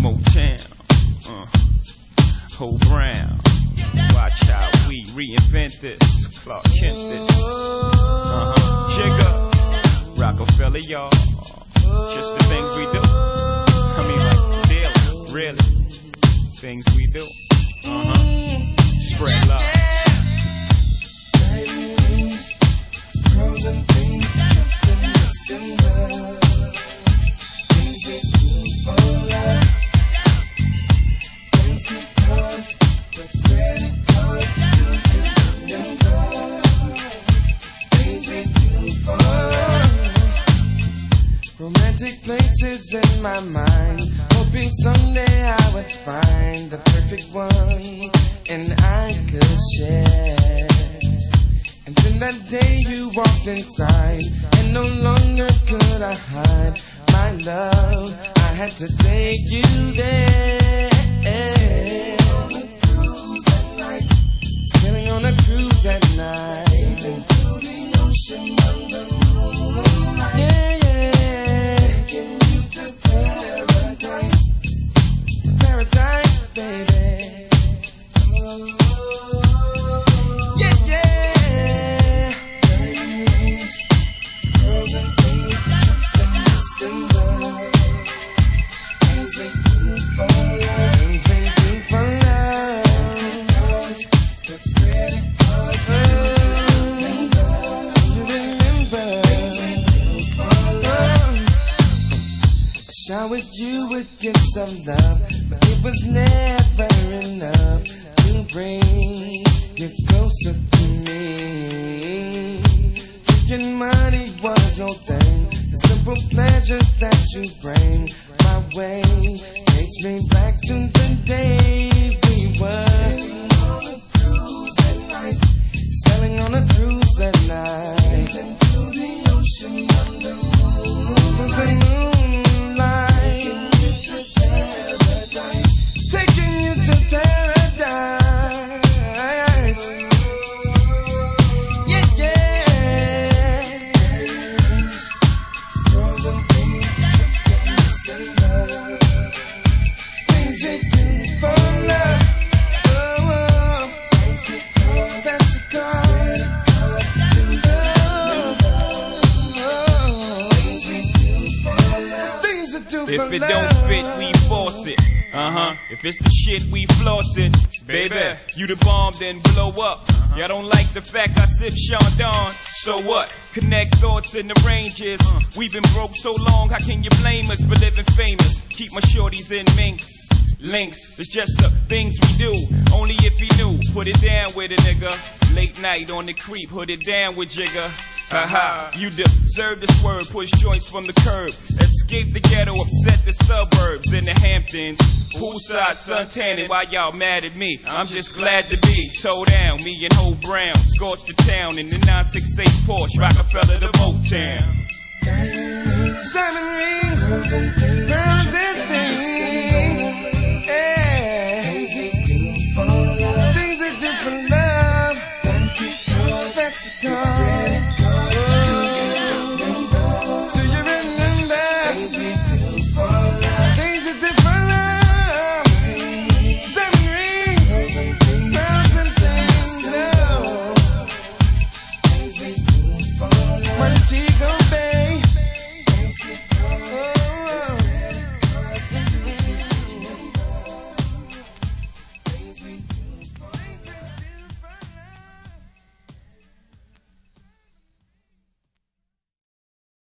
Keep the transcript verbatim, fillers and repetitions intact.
Motown, uh, Ho Brown. Watch how we reinvent this. Clark Kent this. Uh-huh. Jigga, Rockefeller, y'all. Just the things we do. I mean, like, daily, really. Things we do. Uh-huh. Spread love. Diamonds, pearls and things, trips in December. Things we do for love. Fancy cars, with credit cards, do you remember? Things we do for love. Romantic places in my mind, hoping someday I would find the perfect one and I could share. And then that day you walked inside, and no longer could I hide my love. I had to take you there. Sailing on a cruise at night, sailing on a cruise at night, into the ocean under the moonlight. Yeah, yeah. Taking you to paradise, paradise, baby. Yeah, yeah. Diamonds, pearls and things, trips in December. Things we do for love. Things we do for love. Fancy cars, the credit cards. Oh, you remember. Things we do for love. I showered you with gifts of love, but it was never enough to bring you closer to me. Thinking money was no thing. The simple pleasure that you bring my way takes me back to the day we were sailing on a cruise at night, sailing on a cruise at night, into the ocean under the moonlight. Taking you to paradise. Yeah, yeah. Girls and things, trips in December. Things you do for love. Oh, oh. Fancy cars, fancy cars. Oh, oh. Things we do for love. Things you do for love. If it don't fit, we force it. Uh-huh. If it's the shit, we floss it. Baby, you the bomb, then blow up. Uh-huh. Y'all don't like the fact I sip Chandon. So what? Connect thoughts in the ranges. Uh. We've been broke so long, how can you blame us for living famous? Keep my shorties in minks. Links, it's just the things we do. Only if he knew. Put it down with a nigga. Late night on the creep, put it down with Jigga. Haha, you deserve this word. Push joints from the curb. Escape the ghetto, upset the suburbs in the Hamptons. Poolside suntanning, why y'all mad at me? I'm just glad to be toe down. Me and Ho Brown, scorched the town in the nine sixty-eight Porsche, Rockefeller to Motown. Diamond rings, diamond rings,